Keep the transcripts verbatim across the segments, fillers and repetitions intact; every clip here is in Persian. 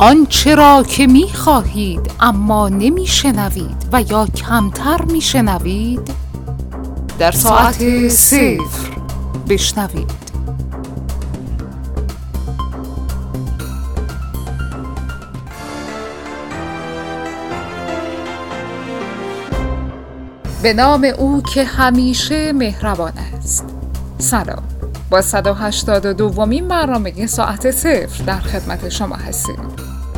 آنچه را که می خواهید اما نمی شنوید و یا کمتر می شنوید در ساعت صفر بشنوید. به نام او که همیشه مهربان است. سلام، با صد و هشتاد و دومین برنامه ساعت صفر در خدمت شما هستیم.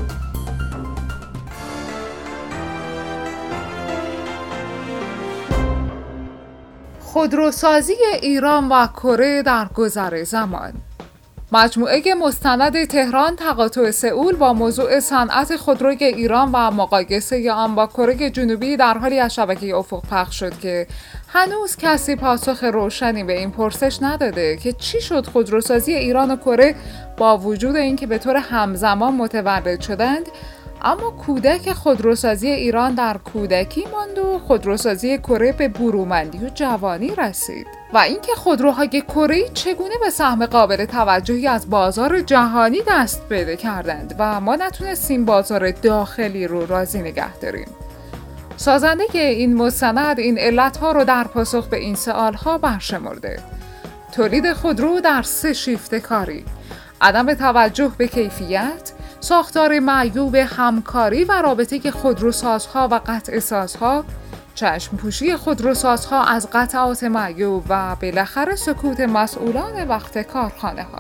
خودروسازی ایران و کره در گذر زمان. مجموعه مستند تهران تقاطع سئول با موضوع صنعت خودروی ایران و مقایسه آن با کره جنوبی در حالی از شبکه افق پخش شد که هنوز کسی پاسخ روشنی به این پرسش نداده که چی شد خودروسازی ایران و کره با وجود اینکه به طور همزمان متولد شدند، اما کودک خودروسازی ایران در کودکی ماند و خودروسازی کره به برومندی و جوانی رسید و اینکه خودروهای کره‌ای چگونه به سهم قابل توجهی از بازار جهانی دست پیدا کردند و ما نتونستیم بازار داخلی رو راضی نگه داریم. سازنده این مستند این علتها رو در پاسخ به این سوالها برشمرده: تولید خودرو در سه شیفت کاری، عدم توجه به کیفیت، ساختار معیوب همکاری و رابطه خودروسازها و قطع سازها، چشم پوشی خودروسازها از قطعات معیوب و بالاخره سکوت مسئولان وقت کارخانه ها.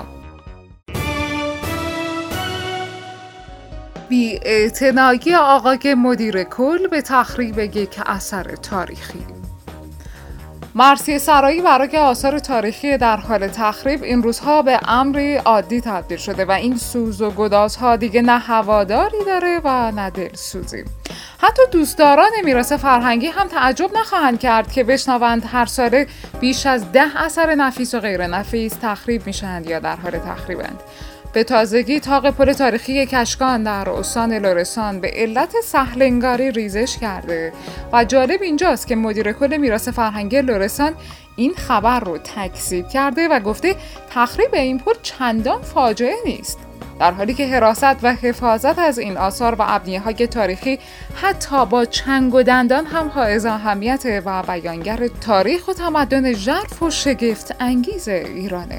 بی‌اعتنایی آقای مدیر کل به تخریب یک اثر تاریخی. مرثیه سرایی برای آثار تاریخی در حال تخریب این روزها به امری عادی تبدیل شده و این سوز و گدازها دیگه نه هواداری داره و نه دلسوزی. حتی دوستداران میراث فرهنگی هم تعجب نخواهند کرد که بشنوند هر ساله بیش از ده اثر نفیس و غیر نفیس تخریب میشند یا در حال تخریبند. به تازگی طاق پل تاریخی کشکان در استان لرستان به علت سهلنگاری ریزش کرده و جالب اینجاست که مدیر کل میراث فرهنگی لرستان این خبر رو تکذیب کرده و گفته تخریب این پل چندان فاجعه نیست، در حالی که حراست و حفاظت از این آثار و ابنیه‌های تاریخی حتی با چنگ و دندان هم حائز اهمیت و بیانگر تاریخ و تمدن ژرف و شگفت انگیز ایرانه.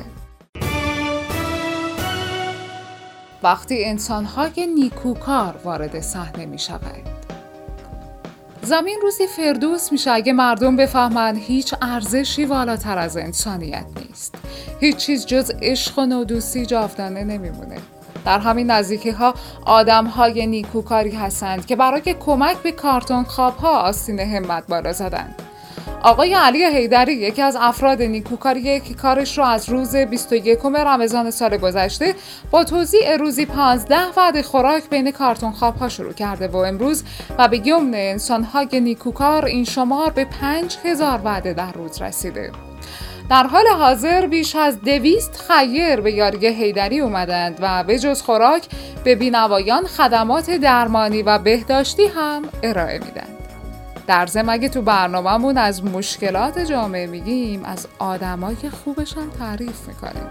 وقتی انسان‌های نیکوکار وارد صحنه می‌شوند. زمین روزی فردوس میشه اگه مردم بفهمن هیچ ارزشی والاتر از انسانیت نیست. هیچ چیز جز عشق و نودوستی جاودانه نمیمونه. در همین نزدیکی‌ها آدم‌های نیکوکاری هستند که برای کمک به کارتون خواب‌ها آستین همت بالا زدند. آقای علی حیدری یکی از افراد نیکوکاریه که کارش رو از روز بیست و یکم رمضان سال گذشته با توزیع روزی پانزده وعده خوراک بین کارتون خواب‌ها شروع کرده و امروز و به یمن انسان‌های نیکوکار این شمار به پنج هزار وعده در روز رسیده. در حال حاضر بیش از دویست خیر به یاری حیدری اومدند و به جز خوراک به بینوایان خدمات درمانی و بهداشتی هم ارائه میدن. در ضمن اگه تو برنامه‌مون از مشکلات جامعه میگیم، از آدمای خوبش هم تعریف میکنیم.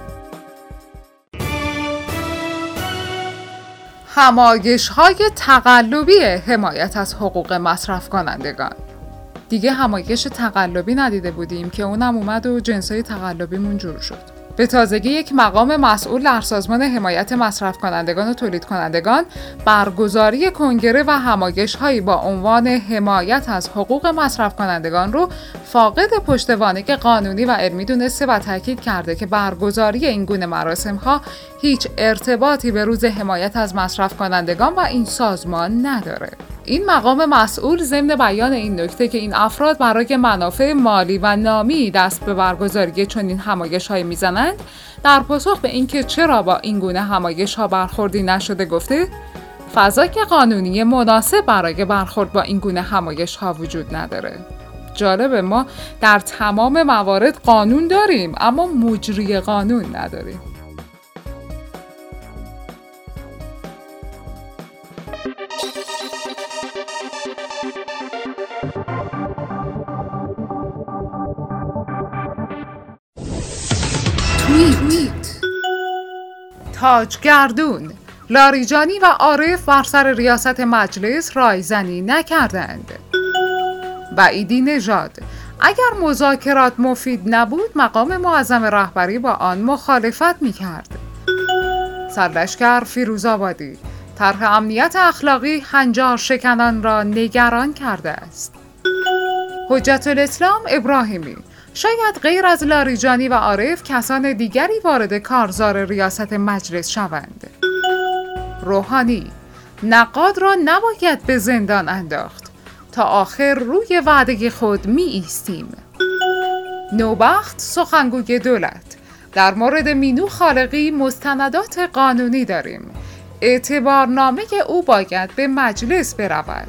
همایش‌های تقلبی حمایت از حقوق مصرف کنندگان. دیگه همایش تقلبی ندیده بودیم که اونم اومد و جنسای تقلبیمون جور شد. به تازگی یک مقام مسئول در سازمان حمایت مصرف کنندگان و تولید کنندگان برگزاری کنگره و همایش‌هایی با عنوان حمایت از حقوق مصرف کنندگان رو فاقد پشتوانه قانونی و علمی دونسته و تاکید کرده که برگزاری این گونه مراسم‌ها هیچ ارتباطی به روز حمایت از مصرف کنندگان و این سازمان نداره. این مقام مسئول ضمن بیان این نکته که این افراد برای منافع مالی و نامی دست به برگزاری چنین همایش‌هایی میزنند، در پاسخ به اینکه چرا با این گونه همایش‌ها برخوردی نشده گفته فضای قانونی مناسب برای برخورد با این گونه همایش‌ها وجود نداره. جالبه ما در تمام موارد قانون داریم اما مجری قانون نداریم. توییت. تاجگردون لاریجانی و عارف بر سر ریاست مجلس رایزنی نکردند. بعیدی نژاد: اگر مذاکرات مفید نبود مقام معظم رهبری با آن مخالفت می‌کرد. سرلشکر فیروزآبادی: طرح امنیت اخلاقی هنجار شکنان را نگران کرده است. حجت الاسلام ابراهیمی: شاید غیر از لاریجانی و عارف کسان دیگری وارد کارزار ریاست مجلس شوند. روحانی: نقاد را نباید به زندان انداخت، تا آخر روی وعده خود می ایستیم. نوبخت سخنگوی دولت: در مورد مینو خالقی مستندات قانونی داریم. اعتبارنامه او باید به مجلس برود.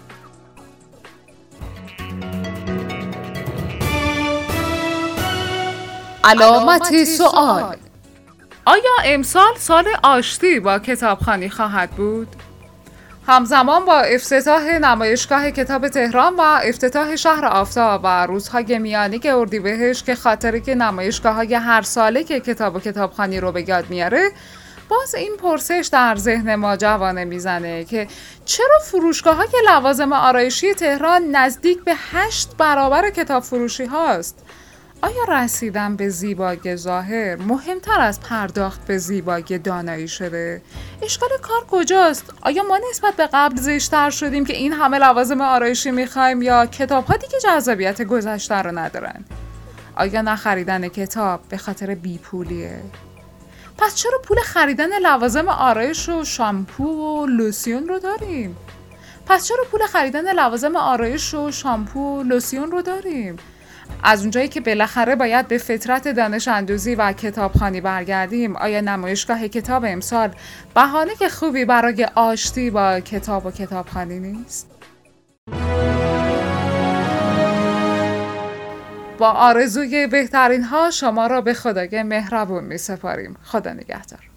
علامت سوال: آیا امسال سال آشتی با کتابخوانی خواهد بود؟ همزمان با افتتاح نمایشگاه کتاب تهران و افتتاح شهر آفتاب و روزهای میانی اردیبهشت که خاطره نمایشگاه‌های هر ساله که کتاب و کتابخوانی رو به یاد میاره، باز این پرسش در ذهن ما جوانه میزنه که چرا فروشگاه‌های لوازم آرایشی تهران نزدیک به هشت برابر کتاب فروشی هاست؟ آیا رسیدن به زیبایی ظاهر مهمتر از پرداخت به زیبایی دانایی شده؟ اشکال کار کجاست؟ آیا ما نسبت به قبل زشت‌تر شدیم که این همه لوازم آرایشی میخوایم یا کتاب‌ها دیگه جذابیت گذشته رو ندارن؟ آیا نخریدن کتاب به خاطر بیپولیه؟ پس چرا پول خریدن لوازم آرایش و شامپو و لوسیون رو داریم؟ پس چرا پول خریدن لوازم آرایش و شامپو و لوسیون رو داریم؟ از اونجایی که بالاخره باید به فطرت دانش اندوزی و کتابخوانی برگردیم، آیا نمایشگاه کتاب امسال بهانه خوبی برای آشتی با کتاب و کتابخوانی نیست؟ با آرزوی بهترین ها شما را به خدای مهربون می سپاریم. خدا نگهدار.